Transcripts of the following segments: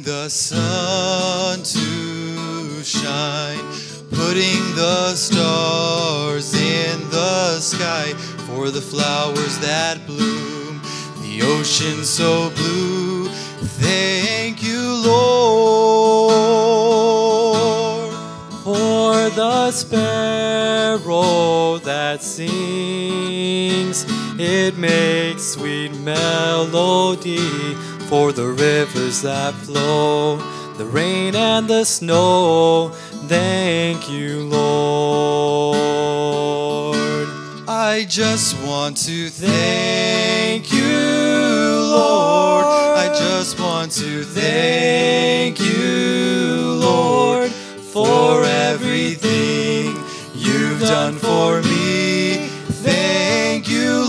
the sun to shine, putting the stars in the sky, for the flowers that bloom, the ocean so blue. Thank you, Lord. For the sparrow that sings, it makes sweet melody. For the rivers that flow, the rain and the snow, thank you, Lord. I just want to thank you, Lord. I just want to thank you, Lord, for everything you've done for me. Thank you,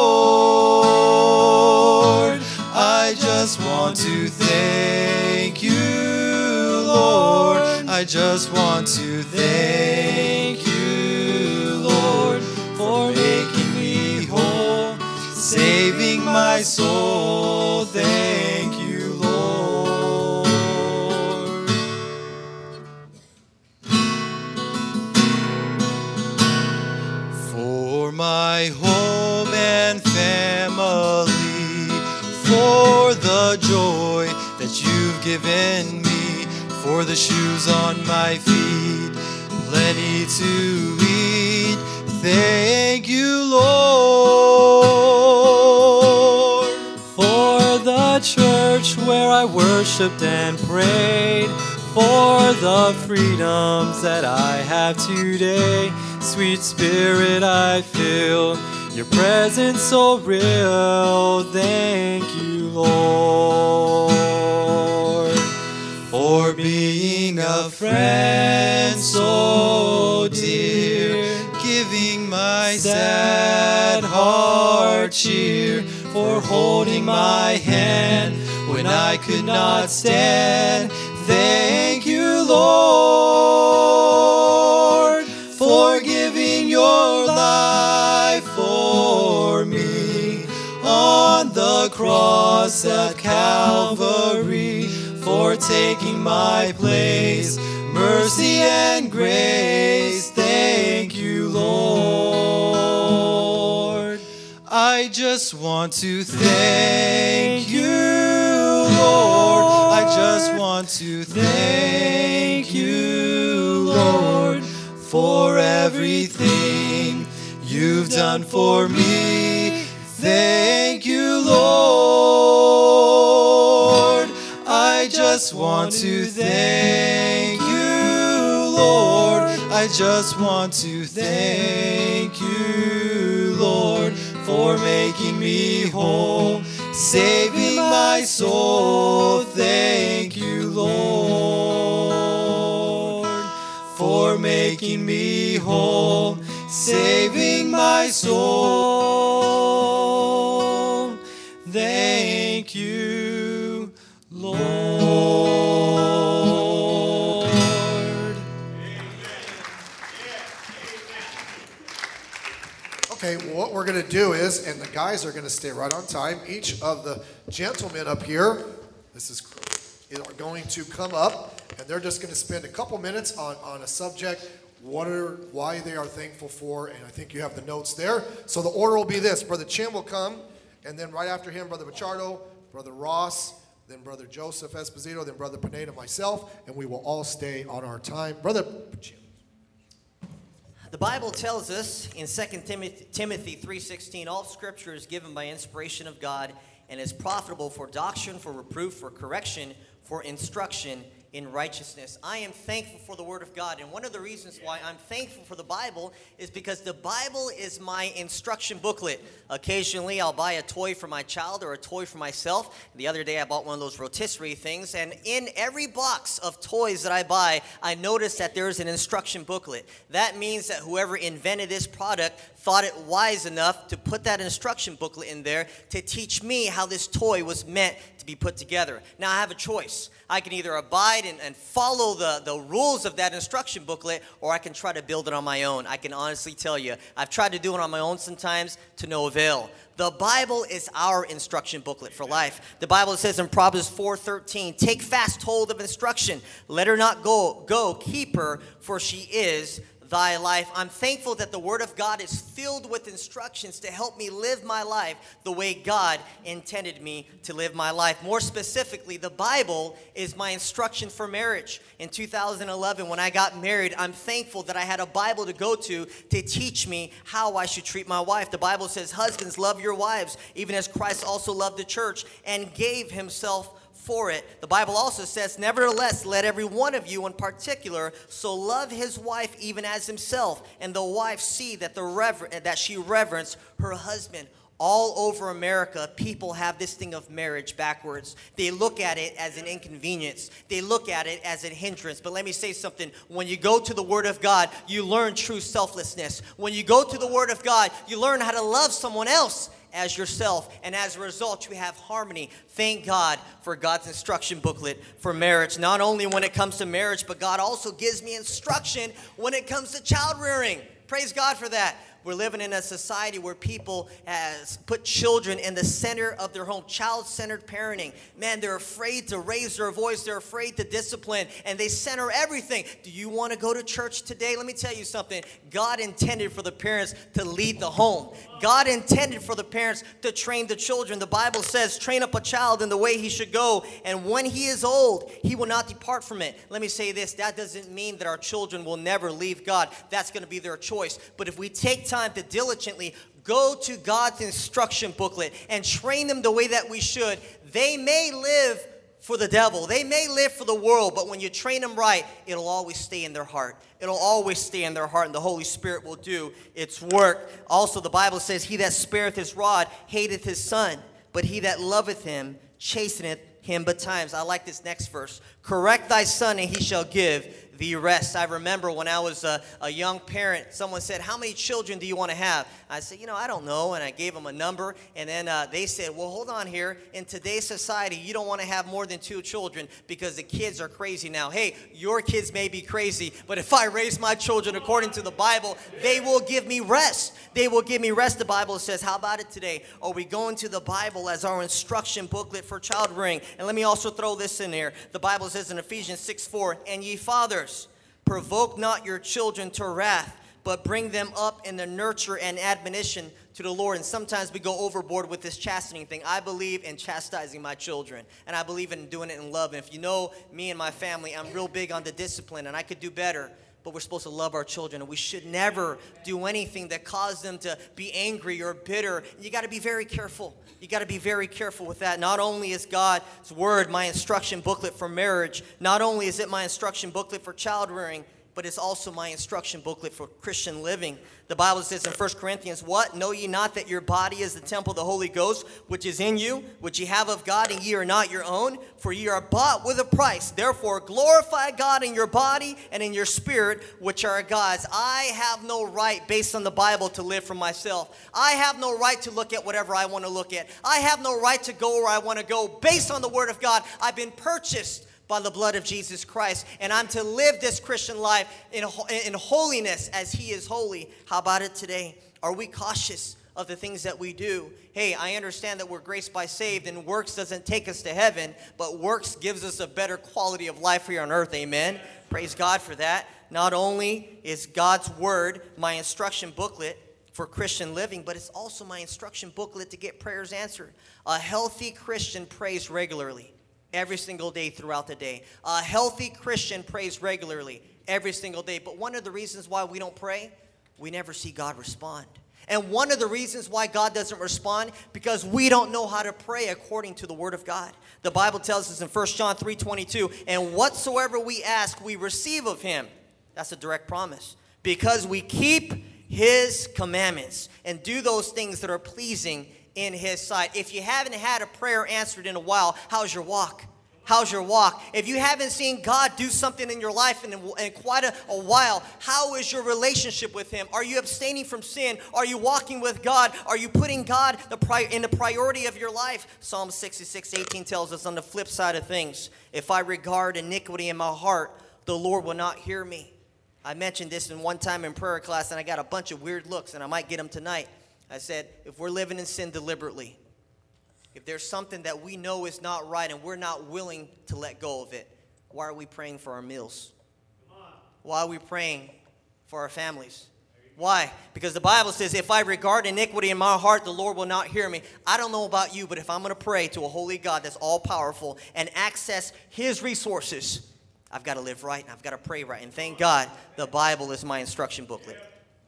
Lord. I just want to thank you, Lord. I just want to thank you, Lord, for making me whole, saving my soul. Thank you, Lord. For my home and family, for the joy that you've given me, for the shoes on my feet, plenty to eat. Thank you, Lord. For the church where I worshiped and prayed, for the freedoms that I have today. Sweet Spirit, I feel your presence so real. Thank you, Lord. For being a friend so dear, giving my sad heart cheer, for holding my hand when I could not stand. Thank you, Lord, for giving your life for me on the cross of Calvary, for taking my place, mercy and grace. Thank you, Lord. I just want to thank you, Lord. I just want to thank you, Lord, for everything you've done for me. Thank you, Lord. I just want to thank you, Lord. I just want to thank you, Lord, for making me whole, saving my soul. Thank you, Lord, for making me whole, saving my soul. Thank you, Lord. Okay, well, what we're going to do is, and the guys are going to stay right on time, each of the gentlemen up here, are going to come up, and they're just going to spend a couple minutes on a subject, why they are thankful for, and I think you have the notes there. So the order will be this. Brother Chin will come, and then right after him, Brother Pichardo, Brother Ross, then Brother Joseph Esposito, then Brother Pineda, myself, and we will all stay on our time. Brother Chin. The Bible tells us in 2 Timothy 3:16, all scripture is given by inspiration of God and is profitable for doctrine, for reproof, for correction, for instruction in righteousness. I am thankful for the Word of God, and one of the reasons why I'm thankful for the Bible is because the Bible is my instruction booklet. Occasionally, I'll buy a toy for my child or a toy for myself. The other day, I bought one of those rotisserie things, and in every box of toys that I buy, I notice that there's an instruction booklet. That means that whoever invented this product thought it wise enough to put that instruction booklet in there to teach me how this toy was meant to be put together. Now, I have a choice. I can either abide and follow the rules of that instruction booklet, or I can try to build it on my own. I can honestly tell you, I've tried to do it on my own sometimes to no avail. The Bible is our instruction booklet for life. The Bible says in Proverbs 4:13, take fast hold of instruction. Let her not go, keep her, for she is thy life. I'm thankful that the Word of God is filled with instructions to help me live my life the way God intended me to live my life. More specifically, the Bible is my instruction for marriage. In 2011, when I got married, I'm thankful that I had a Bible to go to teach me how I should treat my wife. The Bible says, husbands, love your wives, even as Christ also loved the church and gave himself for it. The Bible also says, nevertheless, let every one of you in particular so love his wife even as himself, and the wife see that she reverence her husband. All over America, people have this thing of marriage backwards. They look at it as an inconvenience. They look at it as a hindrance. But let me say something. When you go to the Word of God, you learn true selflessness. When you go to the Word of God, you learn how to love someone else as yourself, and as a result you have harmony. Thank God for God's instruction booklet for marriage. Not only when it comes to marriage, but God also gives me instruction when it comes to child rearing. Praise God for that. We're living in a society where people put children in the center of their home, child-centered parenting. Man, they're afraid to raise their voice. They're afraid to discipline, and they center everything. Do you want to go to church today? Let me tell you something. God intended for the parents to lead the home. God intended for the parents to train the children. The Bible says, train up a child in the way he should go, and when he is old, he will not depart from it. Let me say this. That doesn't mean that our children will never leave God. That's going to be their choice. But if we take time to diligently go to God's instruction booklet and train them the way that we should, they may live for the devil. They may live for the world, but when you train them right, it'll always stay in their heart. It'll always stay in their heart, and the Holy Spirit will do its work. Also, the Bible says, he that spareth his rod hateth his son, but he that loveth him chasteneth him betimes. I like this next verse. Correct thy son, and he shall give the rest. I remember when I was a young parent, someone said, how many children do you want to have? I said, I don't know, and I gave them a number, and then they said, well, hold on here. In today's society, you don't want to have more than 2 children because the kids are crazy now. Hey, your kids may be crazy, but if I raise my children according to the Bible, they will give me rest. They will give me rest, the Bible says. How about it today? Are we going to the Bible as our instruction booklet for child rearing? And let me also throw this in there. The Bible says in Ephesians 6:4, and ye fathers, provoke not your children to wrath, but bring them up in the nurture and admonition to the Lord. And sometimes we go overboard with this chastening thing. I believe in chastising my children, and I believe in doing it in love. And if you know me and my family, I'm real big on the discipline, and I could do better. But we're supposed to love our children, and we should never do anything that causes them to be angry or bitter. You got to be very careful. You got to be very careful with that. Not only is God's word my instruction booklet for marriage, not only is it my instruction booklet for child rearing, but it's also my instruction booklet for Christian living. The Bible says in 1 Corinthians, what? Know ye not that your body is the temple of the Holy Ghost, which is in you, which ye have of God, and ye are not your own? For ye are bought with a price. Therefore glorify God in your body and in your spirit, which are God's. I have no right, based on the Bible, to live for myself. I have no right to look at whatever I want to look at. I have no right to go where I want to go. Based on the Word of God, I've been purchased by the blood of Jesus Christ, and I'm to live this Christian life in holiness as he is holy. How about it today? Are we cautious of the things that we do? Hey, I understand that we're graced by saved, and works doesn't take us to heaven, but works gives us a better quality of life here on earth. Amen. Praise God for that. Not only is God's word my instruction booklet for Christian living, but it's also my instruction booklet to get prayers answered. A healthy Christian prays regularly. Every single day throughout the day. A healthy Christian prays regularly every single day. But one of the reasons why we don't pray, we never see God respond. And one of the reasons why God doesn't respond, because we don't know how to pray according to the Word of God. The Bible tells us in 1 John 3:22, and whatsoever we ask, we receive of him. That's a direct promise. Because we keep his commandments and do those things that are pleasing in his sight. If you haven't had a prayer answered in a while, how's your walk? How's your walk? If you haven't seen God do something in your life in quite a while, how is your relationship with Him? Are you abstaining from sin? Are you walking with God? Are you putting God in the priority of your life? Psalm 66:18 tells us on the flip side of things, if I regard iniquity in my heart, the Lord will not hear me. I mentioned this in one time in prayer class, and I got a bunch of weird looks, and I might get them tonight. I said, if we're living in sin deliberately, if there's something that we know is not right and we're not willing to let go of it, why are we praying for our meals? Why are we praying for our families? Why? Because the Bible says, if I regard iniquity in my heart, the Lord will not hear me. I don't know about you, but if I'm going to pray to a holy God that's all-powerful and access His resources, I've got to live right and I've got to pray right. And thank God the Bible is my instruction booklet.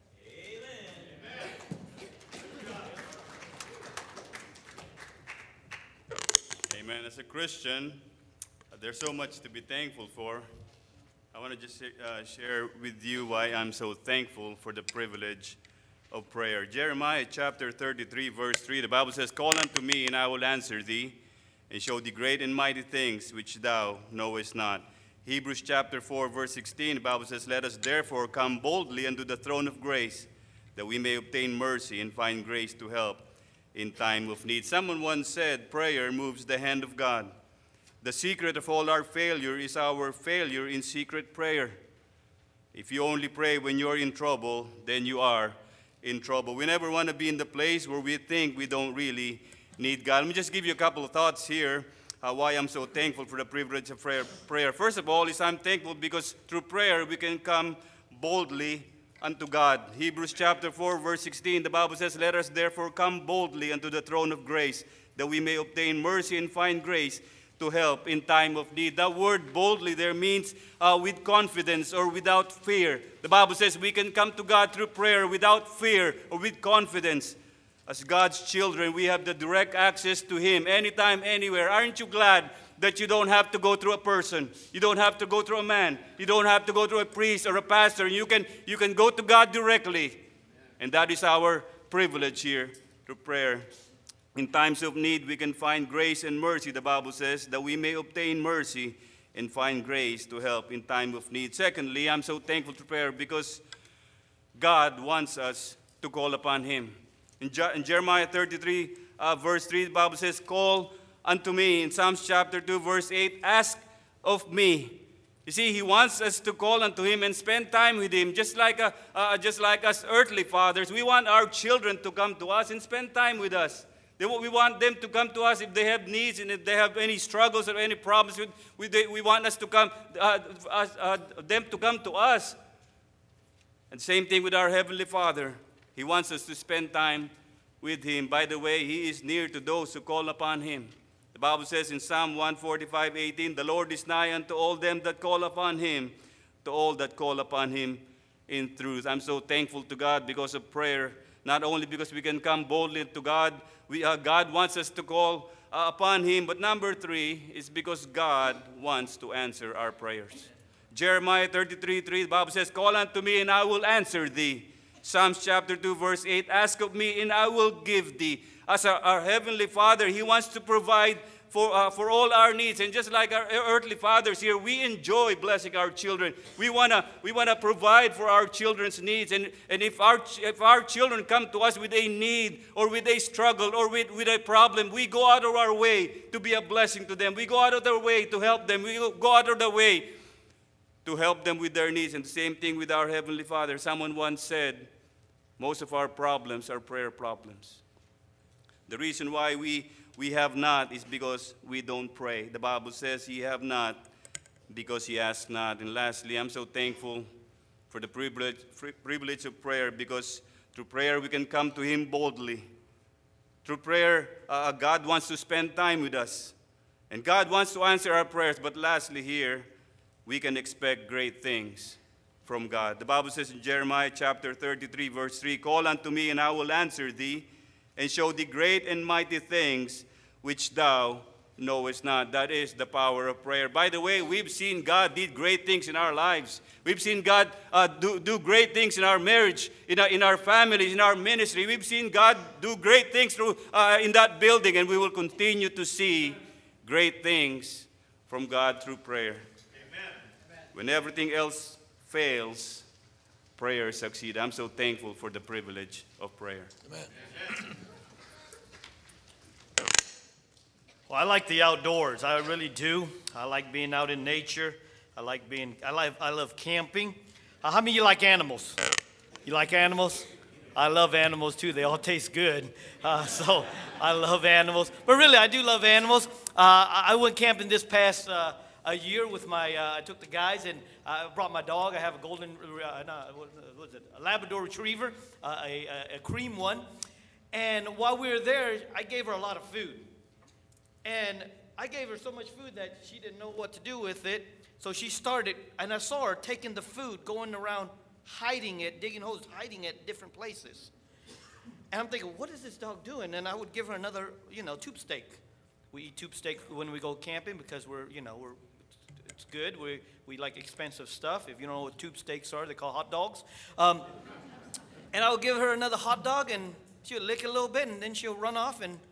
Amen. As a Christian, there's so much to be thankful for. I want to just share with you why I'm so thankful for the privilege of prayer. Jeremiah chapter 33, verse 3, the Bible says, call unto me, and I will answer thee, and show thee great and mighty things which thou knowest not. Hebrews chapter 4, verse 16, the Bible says, let us therefore come boldly unto the throne of grace, that we may obtain mercy and find grace to help in time of need. Someone once said, prayer moves the hand of God. The secret of all our failure is our failure in secret prayer. If you only pray when you're in trouble, then you are in trouble. We never want to be in the place where we think we don't really need God. Let me just give you a couple of thoughts here, why I'm so thankful for the privilege of prayer. First of all, I'm thankful because through prayer we can come boldly unto God. Hebrews chapter 4, verse 16, the Bible says, let us therefore come boldly unto the throne of grace, that we may obtain mercy and find grace to help in time of need. That word boldly there means with confidence or without fear. The Bible says we can come to God through prayer without fear or with confidence. As God's children, we have the direct access to Him anytime, anywhere. Aren't you glad that you don't have to go through a person? You don't have to go through a man. You don't have to go through a priest or a pastor. You can go to God directly. And that is our privilege here through prayer. In times of need, we can find grace and mercy, the Bible says, that we may obtain mercy and find grace to help in time of need. Secondly, I'm so thankful to prayer because God wants us to call upon Him. In Jeremiah 33, verse 3, the Bible says, call unto me. In Psalms chapter 2, verse 8, ask of me. You see, He wants us to call unto Him and spend time with Him, just like us earthly fathers. We want our children to come to us and spend time with us. We want them to come to us if they have needs and if they have any struggles or any problems. We want us to come, them to come to us. And same thing with our Heavenly Father. He wants us to spend time with Him. By the way, He is near to those who call upon Him. The Bible says in Psalm 145:18, the Lord is nigh unto all them that call upon Him, to all that call upon Him in truth. I'm so thankful to God because of prayer. Not only because we can come boldly to God, God wants us to call upon Him. But number 3 is because God wants to answer our prayers. Jeremiah 33:3, the Bible says, call unto me and I will answer thee. Psalms chapter 2, verse 8, ask of me and I will give thee. As our Heavenly Father, He wants to provide for all our needs. And just like our earthly fathers here, we enjoy blessing our children. We wanna provide for our children's needs. And if our children come to us with a need or with a struggle or with a problem, we go out of our way to be a blessing to them. We go out of our way to help them. We go out of the way to help them with their needs. And the same thing with our Heavenly Father. Someone once said, most of our problems are prayer problems. The reason why we have not is because we don't pray. The Bible says ye have not because ye ask not. And lastly, I'm so thankful for the privilege of prayer because through prayer we can come to Him boldly. Through prayer, God wants to spend time with us. And God wants to answer our prayers. But lastly here, we can expect great things from God. The Bible says in Jeremiah chapter 33, verse 3, call unto me and I will answer thee and show thee great and mighty things which thou knowest not. That is the power of prayer. By the way, we've seen God did great things in our lives. We've seen God do great things in our marriage, in our families, in our ministry. We've seen God do great things in that building, and we will continue to see great things from God through prayer. Amen. When everything else fails, prayer succeeds. I'm so thankful for the privilege of prayer. Amen. Well, I like the outdoors. I really do. I like being out in nature. I love camping. How many of you like animals? You like animals? I love animals too. They all taste good. So I love animals. But really, I do love animals. I went camping this past a year with I took the guys and I brought my dog. I have a Labrador Retriever, a cream one. And while we were there, I gave her a lot of food. And I gave her so much food that she didn't know what to do with it. So she started, and I saw her taking the food, going around hiding it, digging holes, hiding it different places. And I'm thinking, what is this dog doing? And I would give her another, tube steak. We eat tube steak when we go camping because it's good. We like expensive stuff. If you don't know what tube steaks are, they call hot dogs. And I would give her another hot dog, and she'll lick it a little bit, and then she'll run off and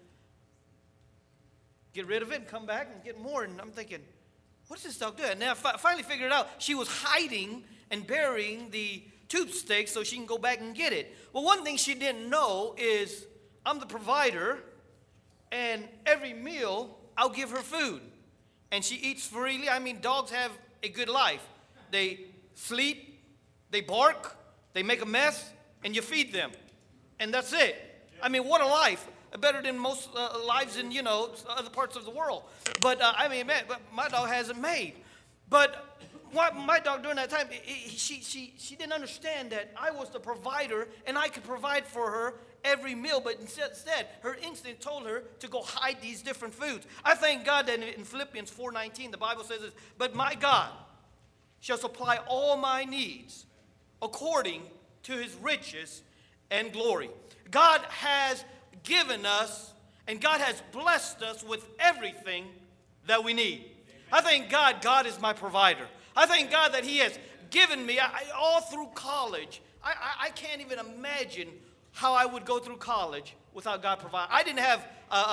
get rid of it and come back and get more. And I'm thinking, what is this dog doing? And then I finally figured it out. She was hiding and burying the tube steak so she can go back and get it. Well, one thing she didn't know is I'm the provider, and every meal I'll give her food. And she eats freely. I mean, dogs have a good life. They sleep, they bark, they make a mess, and you feed them. And that's it. I mean, what a life. Better than most lives in, other parts of the world. But, but my dog hasn't made. But my dog during that time, she didn't understand that I was the provider and I could provide for her every meal. But instead, her instinct told her to go hide these different foods. I thank God that in Philippians 4:19, the Bible says this, but my God shall supply all my needs according to his riches and glory. God has given us, and God has blessed us with everything that we need. I thank God is my provider. I thank God that he has given me, all through college, I can't even imagine how I would go through college without God providing. I didn't have,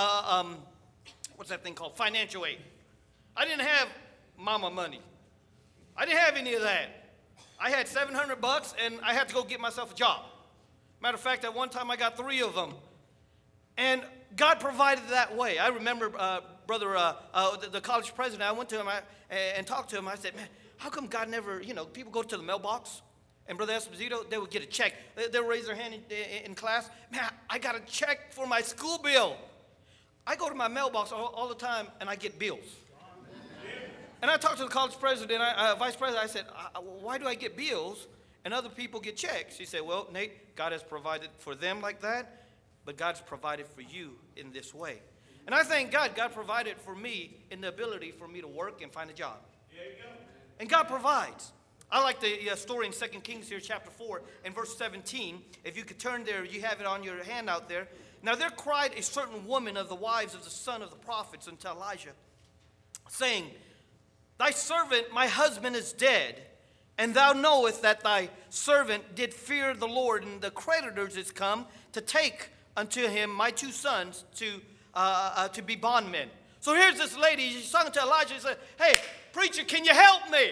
what's that thing called, financial aid. I didn't have mama money. I didn't have any of that. I had $700 and I had to go get myself a job. Matter of fact, at one time I got 3 of them. And God provided that way. I remember, the college president, I went to him and talked to him. I said, man, how come God never, people go to the mailbox, and Brother Esposito, they would get a check. They would raise their hand in class. Man, I got a check for my school bill. I go to my mailbox all the time, and I get bills. And I talked to the college president, vice president. I said, why do I get bills and other people get checks? He said, well, Nate, God has provided for them like that. But God's provided for you in this way. And I thank God provided for me in the ability for me to work and find a job. There you go. And God provides. I like the story in 2 Kings here, chapter 4, and verse 17. If you could turn there, you have it on your handout there. Now there cried a certain woman of the wives of the son of the prophets unto Elijah, saying, thy servant, my husband, is dead, and thou knowest that thy servant did fear the Lord, and the creditors is come to take unto him my 2 sons to be bondmen. So here's this lady, she's talking to Elijah and said, hey, preacher, can you help me?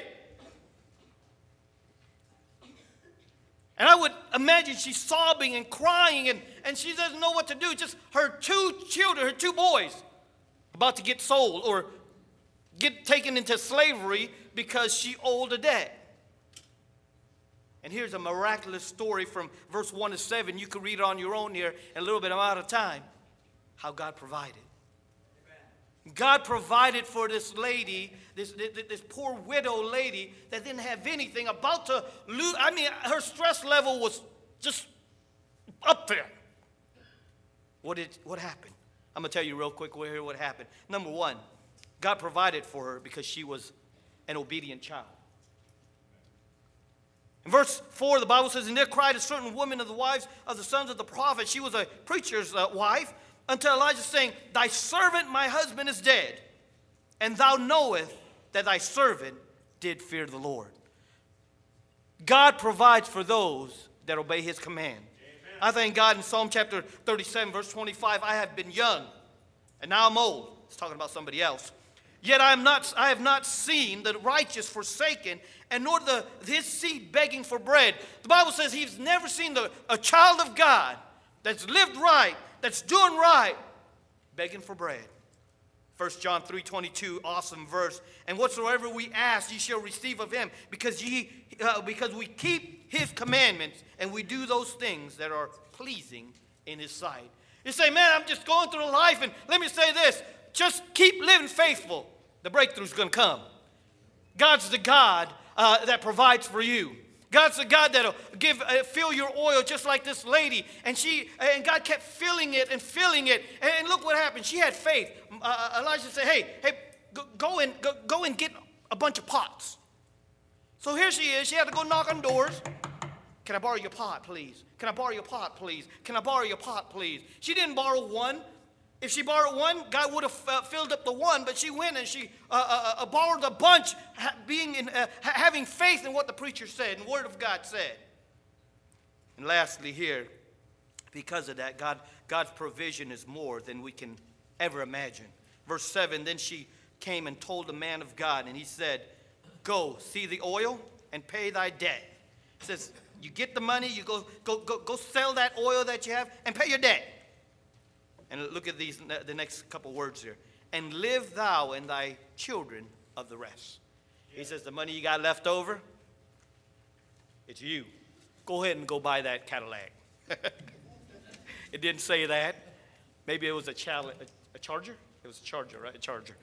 And I would imagine she's sobbing and crying and she doesn't know what to do. Just her 2 children, her 2 boys, about to get sold or get taken into slavery because she owed a debt. And here's a miraculous story from verse 1 to 7. You can read it on your own here in a little bit. I'm out of time. How God provided. Amen. God provided for this lady, this poor widow lady that didn't have anything, about to lose. I mean, her stress level was just up there. What happened? I'm going to tell you real quick what happened. Number 1, God provided for her because she was an obedient child. In verse 4, the Bible says, and there cried a certain woman of the wives of the sons of the prophet. She was a preacher's wife, unto Elijah, saying, thy servant, my husband, is dead, and thou knowest that thy servant did fear the Lord. God provides for those that obey his command. Amen. I thank God in Psalm chapter 37, verse 25, I have been young, and now I'm old. It's talking about somebody else. Yet I have not seen the righteous forsaken, and nor his seed begging for bread. The Bible says he's never seen a child of God that's lived right, that's doing right, begging for bread. 1 John 3:22, awesome verse. And whatsoever we ask, ye shall receive of him, because we keep his commandments, and we do those things that are pleasing in his sight. You say, man, I'm just going through life, and let me say this, just keep living faithful. The breakthrough's going to come. God's the God that provides for you. God's the God that'll fill your oil just like this lady. And God kept filling it. And look what happened. She had faith. Elijah said, hey, go and get a bunch of pots. So here she is. She had to go knock on doors. Can I borrow your pot, please? Can I borrow your pot, please? Can I borrow your pot, please? She didn't borrow one. If she borrowed one, God would have filled up the one, but she went and she borrowed a bunch, having faith in what the preacher said and the Word of God said. And lastly here, because of that, God's provision is more than we can ever imagine. Verse 7, then she came and told the man of God, and he said, go, see the oil and pay thy debt. He says, you get the money, you go sell that oil that you have and pay your debt. And look at the next couple words here. And live thou and thy children of the rest. He says, the money you got left over, it's you. Go ahead and go buy that Cadillac. It didn't say that. Maybe it was a Charger? It was a Charger, right? A Charger.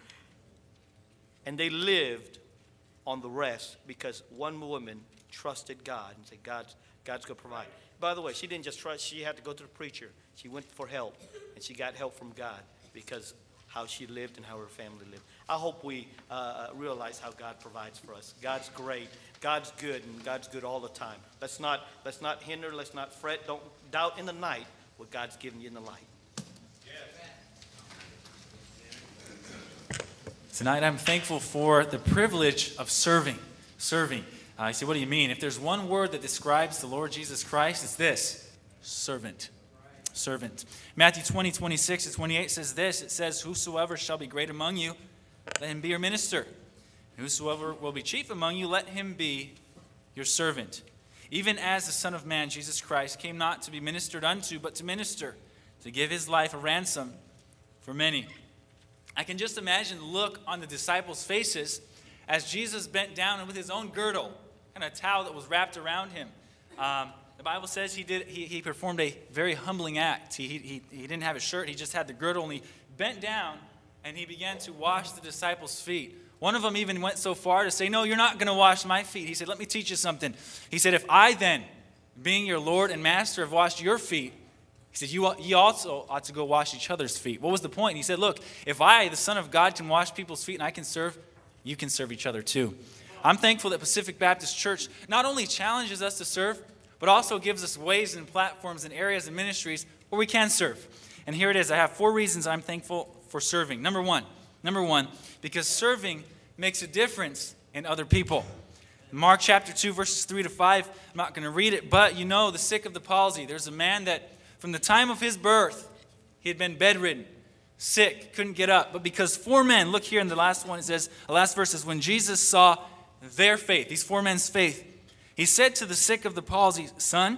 And they lived on the rest because one woman trusted God and said, God's going to provide. By the way, she didn't just trust. She had to go to the preacher. She went for help, and she got help from God because how she lived and how her family lived. I hope we realize how God provides for us. God's great. God's good, and God's good all the time. Let's not hinder. Let's not fret. Don't doubt in the night what God's given you in the light. Tonight, I'm thankful for the privilege of serving. I say, what do you mean? If there's one word that describes the Lord Jesus Christ, it's this: servant. Servant. Matthew 20:26-28 says this. It says, whosoever shall be great among you, let him be your minister. Whosoever will be chief among you, let him be your servant. Even as the Son of Man, Jesus Christ, came not to be ministered unto, but to minister, to give his life a ransom for many. I can just imagine the look on the disciples' faces as Jesus bent down and with his own girdle and a towel that was wrapped around him. The Bible says he performed a very humbling act. He didn't have a shirt. He just had the girdle, and he bent down and he began to wash the disciples' feet. One of them even went so far to say, no, you're not going to wash my feet. He said, let me teach you something. He said, if I then, being your Lord and Master, have washed your feet, he said, you also ought to go wash each other's feet. What was the point? He said, look, if I, the Son of God, can wash people's feet and I can serve, you can serve each other too. I'm thankful that Pacific Baptist Church not only challenges us to serve, but also gives us ways and platforms and areas and ministries where we can serve. And here it is. I have 4 reasons I'm thankful for serving. Number one, because serving makes a difference in other people. Mark chapter 2, verses 3-5, I'm not going to read it, but you know the sick of the palsy. There's a man that from the time of his birth, he had been bedridden, sick, couldn't get up. But because 4 men, look here in the last one, it says, the last verse is, when Jesus saw their faith, these 4 men's faith, he said to the sick of the palsy, son,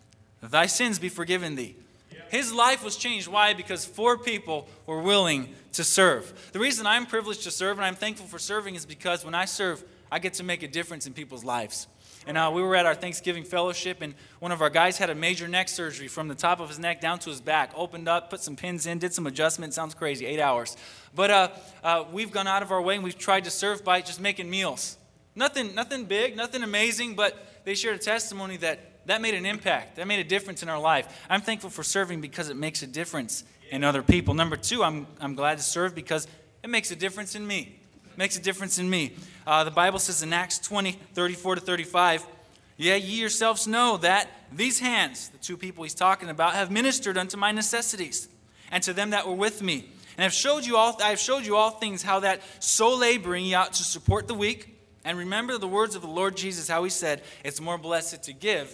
thy sins be forgiven thee. His life was changed. Why? Because 4 people were willing to serve. The reason I'm privileged to serve and I'm thankful for serving is because when I serve, I get to make a difference in people's lives. And we were at our Thanksgiving fellowship, and one of our guys had a major neck surgery from the top of his neck down to his back. Opened up, put some pins in, did some adjustments. Sounds crazy, 8 hours. But we've gone out of our way, and we've tried to serve by just making meals. Nothing big, nothing amazing, but they shared a testimony that made an impact. That made a difference in our life. I'm thankful for serving because it makes a difference in other people. Number 2, I'm glad to serve because it makes a difference in me. Makes a difference in me. The Bible says in Acts 20:34-35, yea, ye yourselves know that these hands, the 2 people he's talking about, have ministered unto my necessities, and to them that were with me. And I have showed you all things, how that so laboring ye ought to support the weak. And remember the words of the Lord Jesus, how he said, it's more blessed to give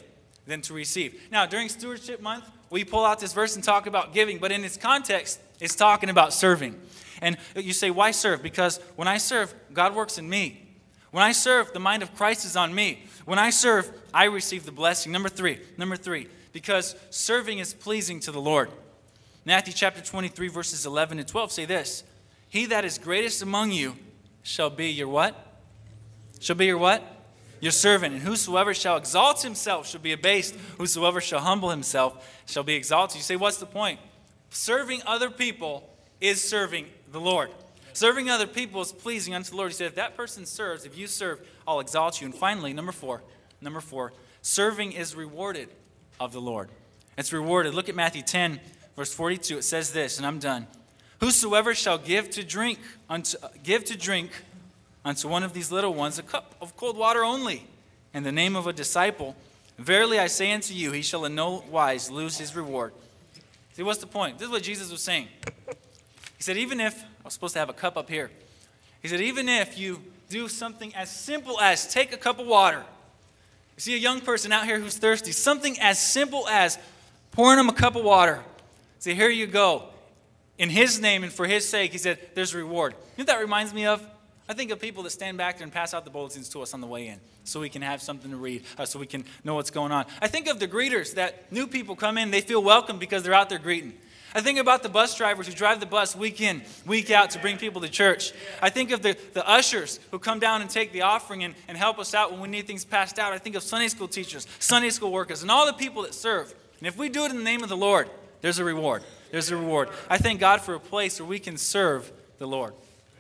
than to receive. Now, during Stewardship Month, we pull out this verse and talk about giving, but in its context, it's talking about serving. And you say, why serve? Because when I serve, God works in me. When I serve, the mind of Christ is on me. When I serve, I receive the blessing. Number three, because serving is pleasing to the Lord. Matthew chapter 23, verses 11 and 12 say this: He that is greatest among you shall be your what? Shall be your what? Your servant. And whosoever shall exalt himself shall be abased. Whosoever shall humble himself shall be exalted. You say, what's the point? Serving other people is serving the Lord. Serving other people is pleasing unto the Lord. He said, if that person serves, if you serve, I'll exalt you. And finally, number four, serving is rewarded of the Lord. It's rewarded. Look at Matthew 10, verse 42. It says this, and I'm done. Whosoever shall give to drink unto one of these little ones a cup of cold water only, in the name of a disciple, verily I say unto you, he shall in no wise lose his reward. See, what's the point? This is what Jesus was saying. He said, even if, I was supposed to have a cup up here. He said, even if you do something as simple as take a cup of water. You see a young person out here who's thirsty, something as simple as pouring them a cup of water. Say, here you go. In his name and for his sake, he said, there's a reward. You know what that reminds me of? I think of people that stand back there and pass out the bulletins to us on the way in so we can have something to read, so we can know what's going on. I think of the greeters that new people come in, they feel welcome because they're out there greeting. I think about the bus drivers who drive the bus week in, week out to bring people to church. I think of the ushers who come down and take the offering and help us out when we need things passed out. I think of Sunday school teachers, Sunday school workers, and all the people that serve. And if we do it in the name of the Lord, there's a reward. There's a reward. I thank God for a place where we can serve the Lord.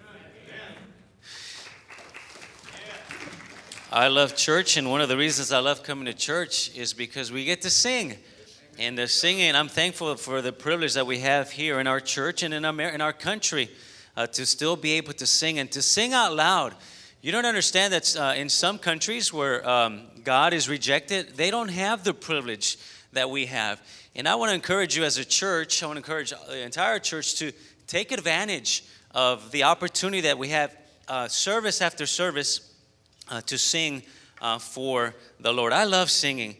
I love church, and one of the reasons I love coming to church is because we get to sing. And the singing, I'm thankful for the privilege that we have here in our church and in our country to still be able to sing and to sing out loud. You don't understand that in some countries where God is rejected, they don't have the privilege that we have. And I want to encourage you as a church, I want to encourage the entire church to take advantage of the opportunity that we have service after service to sing for the Lord. I love singing.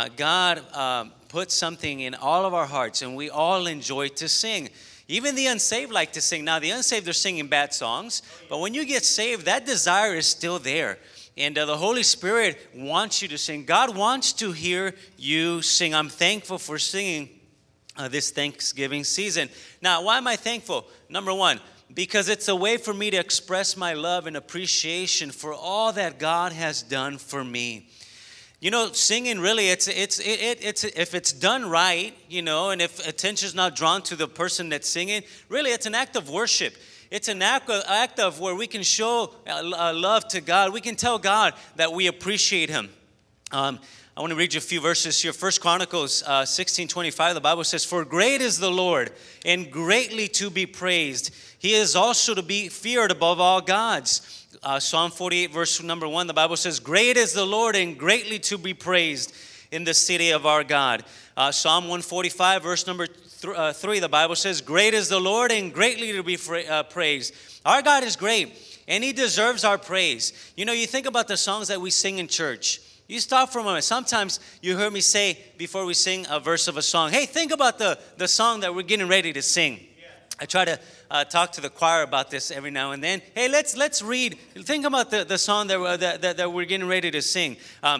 God put something in all of our hearts, and we all enjoy to sing. Even the unsaved like to sing. Now, the unsaved are singing bad songs, but when you get saved, that desire is still there. And the Holy Spirit wants you to sing. God wants to hear you sing. I'm thankful for singing this Thanksgiving season. Now, why am I thankful? Number one, because it's a way for me to express my love and appreciation for all that God has done for me. You know, singing really, it's if it's done right, you know, and if attention's not drawn to the person that's singing, really it's an act of worship. It's an act of where we can show love to God. We can tell God that we appreciate Him. I want to read you a few verses here. 1 Chronicles 16:25, the Bible says, "For great is the Lord, and greatly to be praised. He is also to be feared above all gods." Psalm 48, verse number 1, the Bible says, "Great is the Lord, and greatly to be praised in the city of our God." Psalm 145, verse number 3, the Bible says, "Great is the Lord, and greatly to be praised." Our God is great, and He deserves our praise. You know, you think about the songs that we sing in church. You stop for a moment. Sometimes you heard me say before we sing a verse of a song, hey, think about the song that we're getting ready to sing. I try to talk to the choir about this every now and then. Hey, let's read. Think about the song that we're getting ready to sing.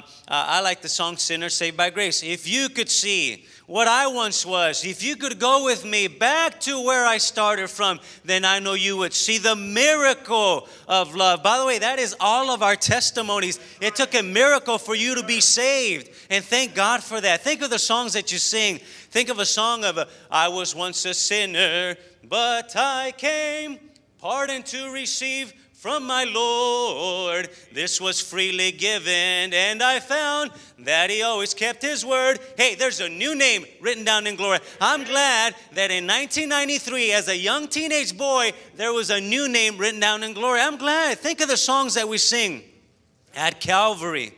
I like the song "Sinner Saved by Grace." If you could see what I once was, if you could go with me back to where I started from, then I know you would see the miracle of love. By the way, that is all of our testimonies. It took a miracle for you to be saved, and thank God for that. Think of the songs that you sing. Think of a song of, "I was once a sinner, but I came, pardon to receive from my Lord. This was freely given, and I found that He always kept His word." Hey, there's a new name written down in glory. I'm glad that in 1993, as a young teenage boy, there was a new name written down in glory. I'm glad. Think of the songs that we sing at Calvary.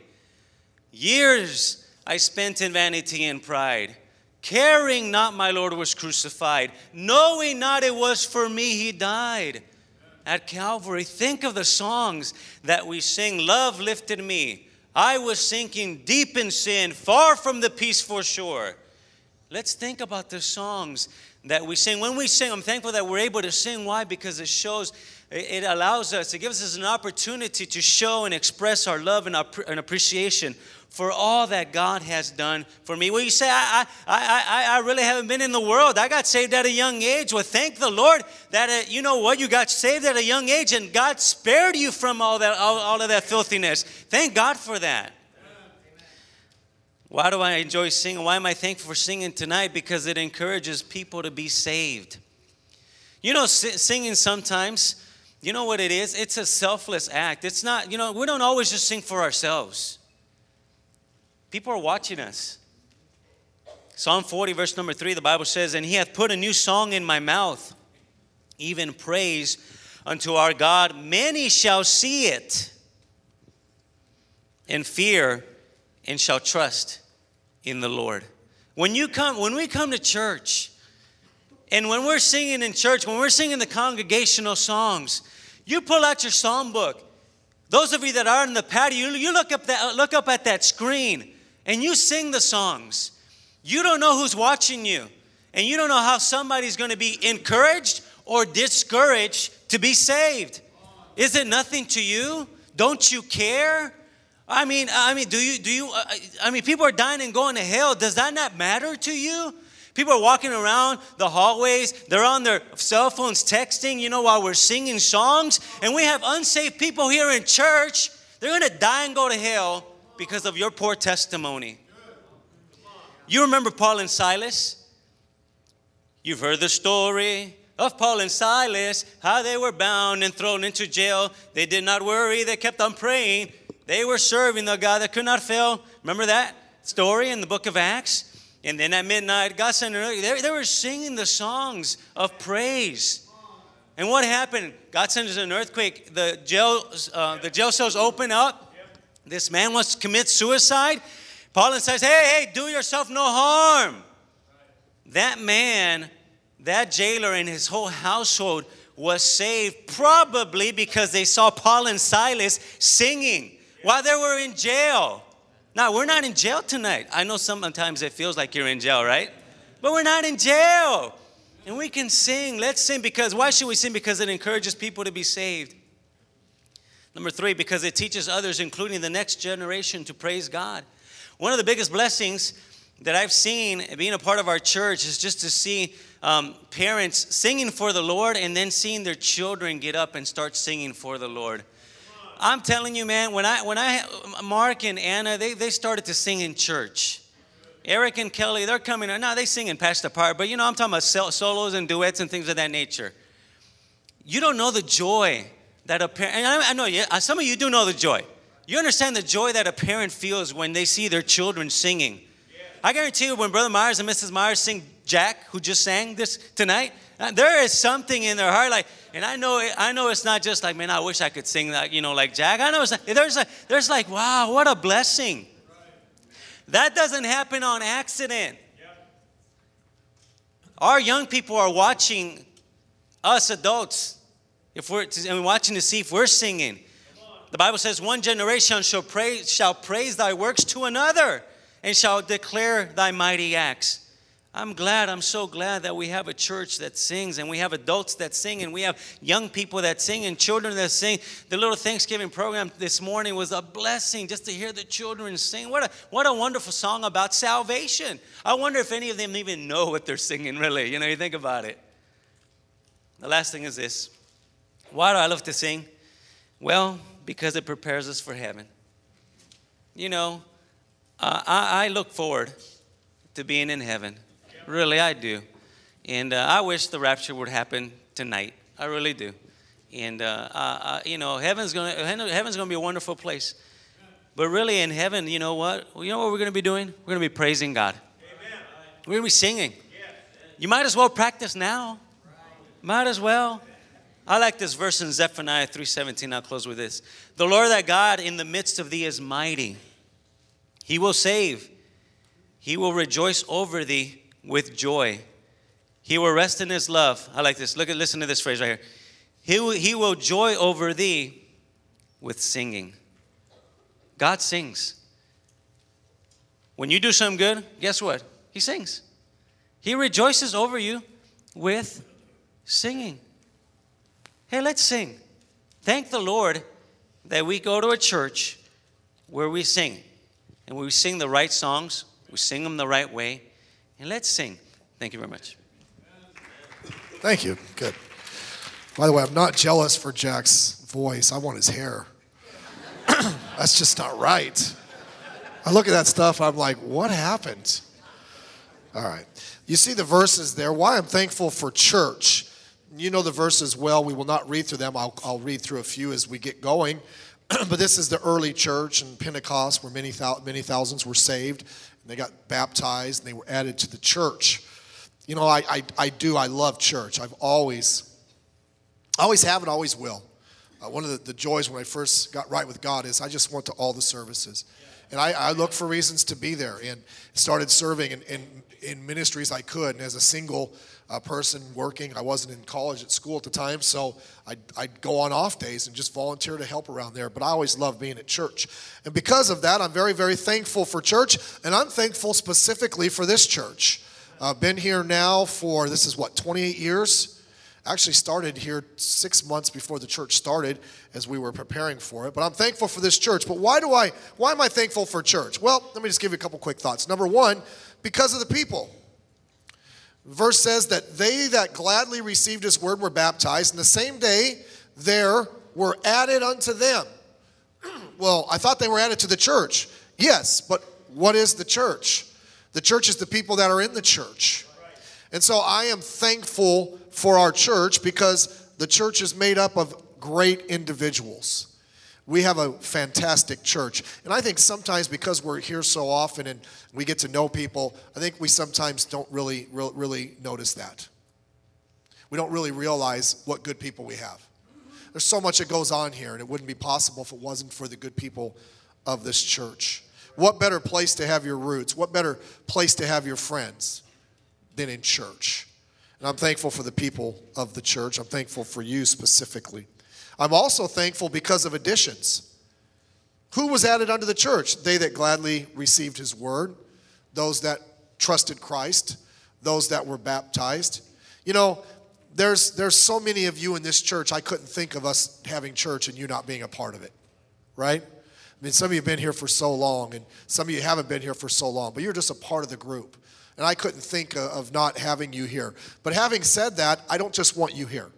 "Years I spent in vanity and pride, caring not my Lord was crucified, knowing not it was for me He died." At Calvary, think of the songs that we sing. "Love lifted me I was sinking deep in sin, far from the peaceful shore. Let's think about the songs that we sing. When we sing, I'm thankful that we're able to sing. Why? Because it allows us, it gives us an opportunity to show and express our love and appreciation for all that God has done for me. Well, you say, I really haven't been in the world. I got saved at a young age. Well, thank the Lord that, you know what, you got saved at a young age and God spared you from all of that filthiness. Thank God for that. Why do I enjoy singing? Why am I thankful for singing tonight? Because it encourages people to be saved. You know, singing sometimes, you know what it is? It's a selfless act. It's not, you know, we don't always just sing for ourselves. People are watching us. Psalm 40, verse number 3, the Bible says, and he hath put a new song in my mouth, even praise unto our God. Many shall see it and fear and shall trust in the Lord. When we come to church, and when we're singing in church, when we're singing the congregational songs, you pull out your psalm book. Those of you that are in the patio, you look up at that screen and you sing the songs. You don't know who's watching you, and you don't know how somebody's going to be encouraged or discouraged to be saved. Is it nothing to you? Don't you care? I mean, do you? People are dying and going to hell. Does that not matter to you? People are walking around the hallways. They're on their cell phones texting, you know, while we're singing songs. And we have unsaved people here in church. They're going to die and go to hell because of your poor testimony. You remember Paul and Silas? You've heard the story of Paul and Silas, how they were bound and thrown into jail. They did not worry. They kept on praying. They were serving the God that could not fail. Remember that story in the book of Acts? And then at midnight, God sent an earthquake. They were singing the songs of praise. And what happened? God sends an earthquake. The jail cells open up. This man wants to commit suicide. Paul says, hey, do yourself no harm. That man, that jailer and his whole household was saved probably because they saw Paul and Silas singing while they were in jail. Now, we're not in jail tonight. I know sometimes it feels like you're in jail, right? But we're not in jail. And we can sing. Let's sing because, why should we sing? Because it encourages people to be saved. Number 3, because it teaches others, including the next generation, to praise God. One of the biggest blessings that I've seen being a part of our church is just to see parents singing for the Lord and then seeing their children get up and start singing for the Lord. I'm telling you, man, when Mark and Anna, they started to sing in church. Eric and Kelly, they're coming. No, they sing in Pastor Part, but you know, I'm talking about solos and duets and things of that nature. You don't know the joy that a parent, and I know some of you do know the joy. You understand the joy that a parent feels when they see their children singing. I guarantee you when Brother Myers and Mrs. Myers sing Jack, who just sang this tonight, there is something in their heart, like, and I know it's not just like, man, I wish I could sing that, you know, like Jack. I know it's like, there's like, wow, what a blessing. That doesn't happen on accident. Our young people are watching us adults, and watching to see if we're singing. The Bible says, one generation shall praise thy works to another, and shall declare thy mighty acts. I'm so glad that we have a church that sings, and we have adults that sing, and we have young people that sing, and children that sing. The little Thanksgiving program this morning was a blessing just to hear the children sing. What a wonderful song about salvation. I wonder if any of them even know what they're singing, really. You know, you think about it. The last thing is this. Why do I love to sing? Well, because it prepares us for heaven. You know, I look forward to being in heaven. Really, I do. And I wish the rapture would happen tonight. I really do. And, you know, heaven's going to be a wonderful place. But really in heaven, you know what? You know what we're going to be doing? We're going to be praising God. Amen. We're going to be singing. You might as well practice now. Might as well. I like this verse in Zephaniah 3:17. I'll close with this. The Lord thy God in the midst of thee is mighty. He will save. He will rejoice over thee with joy. He will rest in his love. I like this. Listen to this phrase right here. He will joy over thee with singing. God sings. When you do something good, guess what? He sings. He rejoices over you with singing. Hey, let's sing. Thank the Lord that we go to a church where we sing. And we sing the right songs. We sing them the right way. And let's sing. Thank you very much. Thank you. Good. By the way, I'm not jealous for Jack's voice. I want his hair. That's just not right. I look at that stuff, I'm like, what happened? All right. You see the verses there. Why I'm thankful for church. You know the verses well. We will not read through them. I'll read through a few as we get going. But this is the early church in Pentecost where many thousands were saved. And they got baptized and they were added to the church. You know, I love church. I always have and always will. One of the joys when I first got right with God is I just went to all the services. And I looked for reasons to be there and started serving in ministries I could. And as a single person working, I wasn't in college at school at the time, so I'd go on off days and just volunteer to help around there. But I always loved being at church. And because of that, I'm very, very thankful for church. And I'm thankful specifically for this church. I've been here now for, 28 years? Actually started here 6 months before the church started as we were preparing for it. But I'm thankful for this church. But why am I thankful for church? Well, let me just give you a couple quick thoughts. Number one, because of the people. The verse says that they that gladly received his word were baptized, and the same day there were added unto them. Well, I thought they were added to the church. Yes, but what is the church? The church is the people that are in the church. And so I am thankful for our church because the church is made up of great individuals. We have a fantastic church. And I think sometimes because we're here so often and we get to know people, I think we sometimes don't really notice that. We don't really realize what good people we have. There's so much that goes on here, and it wouldn't be possible if it wasn't for the good people of this church. What better place to have your roots? What better place to have your friends than in church? And I'm thankful for the people of the church. I'm thankful for you specifically. I'm also thankful because of additions. Who was added unto the church? They that gladly received his word, those that trusted Christ, those that were baptized. You know, there's so many of you in this church, I couldn't think of us having church and you not being a part of it, right? I mean, some of you have been here for so long, and some of you haven't been here for so long, but you're just a part of the group. And I couldn't think of not having you here. But having said that, I don't just want you here.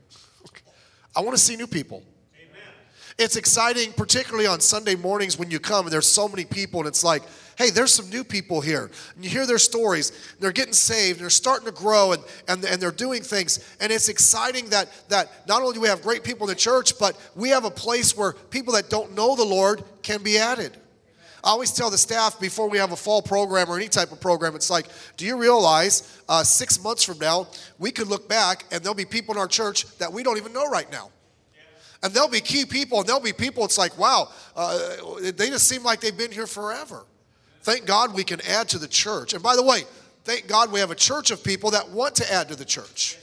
I want to see new people. Amen. It's exciting, particularly on Sunday mornings when you come and there's so many people and it's like, hey, there's some new people here. And you hear their stories. They're getting saved. And they're starting to grow and they're doing things. And it's exciting that not only do we have great people in the church, but we have a place where people that don't know the Lord can be added. I always tell the staff before we have a fall program or any type of program, it's like, do you realize 6 months from now, we could look back and there'll be people in our church that we don't even know right now. And there'll be key people, and there'll be people, it's like, wow, they just seem like they've been here forever. Thank God we can add to the church. And by the way, thank God we have a church of people that want to add to the church.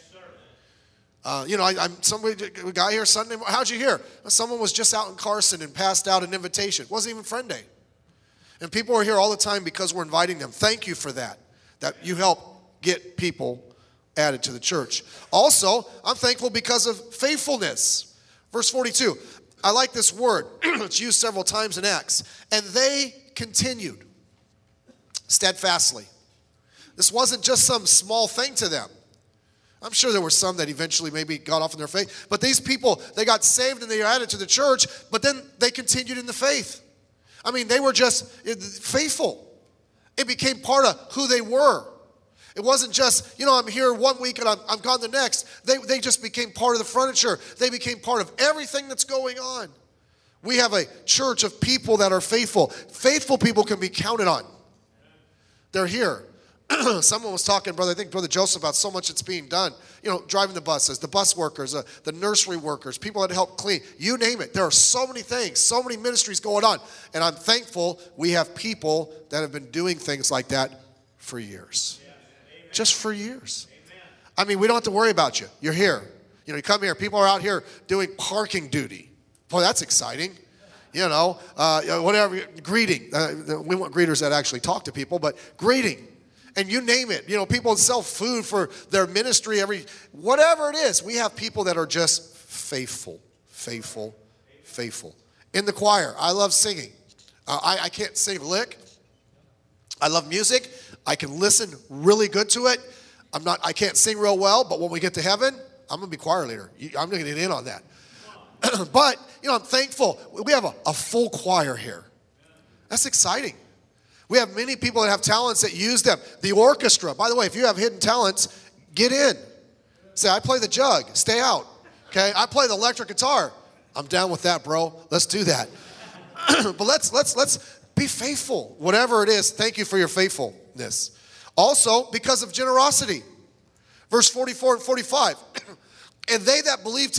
You know, a guy here Sunday, how'd you hear? Someone was just out in Carson and passed out an invitation. It wasn't even Friend Day. And people are here all the time because we're inviting them. Thank you for that you help get people added to the church. Also, I'm thankful because of faithfulness. Verse 42, I like this word. It's used several times in Acts. And they continued steadfastly. This wasn't just some small thing to them. I'm sure there were some that eventually maybe got off in their faith. But these people, they got saved and they were added to the church, but then they continued in the faith. I mean, they were just faithful. It became part of who they were. It wasn't just, you know, I'm here 1 week and I'm gone the next. They just became part of the furniture. They became part of everything that's going on. We have a church of people that are faithful. Faithful people can be counted on. They're here. Someone was talking, I think Brother Joseph, about so much that's being done. You know, driving the buses, the bus workers, the nursery workers, people that help clean. You name it. There are so many things, so many ministries going on. And I'm thankful we have people that have been doing things like that for years. Just for years. I mean, we don't have to worry about you. You're here. You know, you come here. People are out here doing parking duty. Boy, that's exciting. Whatever, greeting. We want greeters that actually talk to people, but greeting. And you name it. People sell food for their ministry, whatever it is. We have people that are just faithful. In the choir, I love singing. I can't sing a lick. I love music. I can listen really good to it. I can't sing real well, but when we get to heaven, I'm going to be choir leader. I'm going to get in on that. But, I'm thankful. We have a full choir here. That's exciting. We have many people that have talents that use them. The orchestra. By the way, if you have hidden talents, get in. Say, I play the jug. Stay out. Okay? I play the electric guitar. I'm down with that, bro. Let's do that. But let's be faithful. Whatever it is, thank you for your faithfulness. Also, because of generosity. Verse 44 and 45. And they that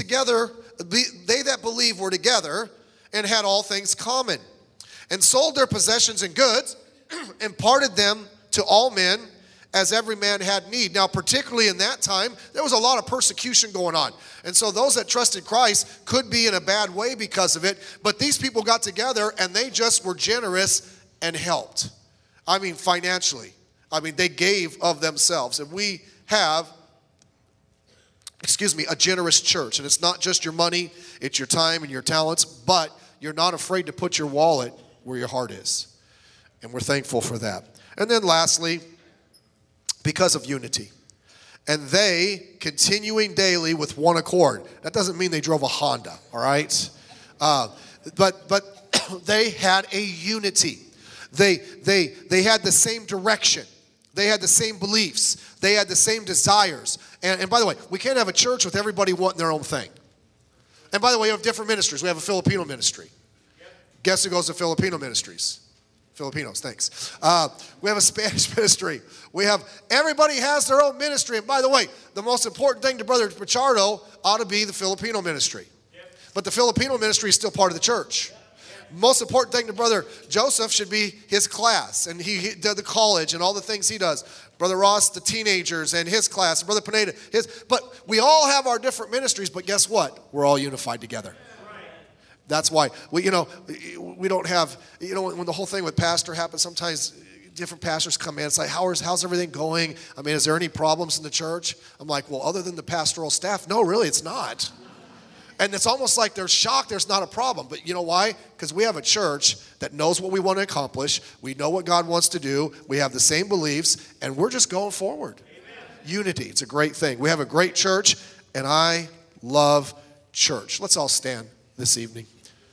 believe were together and had all things common, and sold their possessions and goods, and parted them to all men as every man had need. Now, particularly in that time, there was a lot of persecution going on. And so those that trusted Christ could be in a bad way because of it. But these people got together and they just were generous and helped. Financially. They gave of themselves. And we have, a generous church. And it's not just your money, it's your time and your talents, but you're not afraid to put your wallet where your heart is. And we're thankful for that. And then lastly, because of unity. And they continuing daily with one accord. That doesn't mean they drove a Honda, all right? But they had a unity. They had the same direction. They had the same beliefs. They had the same desires. And by the way, we can't have a church with everybody wanting their own thing. And by the way, we have different ministries. We have a Filipino ministry. Guess who goes to Filipino ministries? Filipinos, thanks. We have a Spanish ministry. Everybody has their own ministry. And by the way, the most important thing to Brother Pichardo ought to be the Filipino ministry. But the Filipino ministry is still part of the church. Most important thing to Brother Joseph should be his class. And he did the college and all the things he does. Brother Ross, the teenagers and his class. Brother Pineda, his. But we all have our different ministries. But guess what? We're all unified together. That's why we don't have, when the whole thing with pastor happens, sometimes different pastors come in. It's like, how's everything going? Is there any problems in the church? I'm like, well, other than the pastoral staff, no, really, it's not. And it's almost like they're shocked there's not a problem. But you know why? Because we have a church that knows what we want to accomplish. We know what God wants to do. We have the same beliefs, and we're just going forward. Amen. Unity, it's a great thing. We have a great church, and I love church. Let's all stand this evening.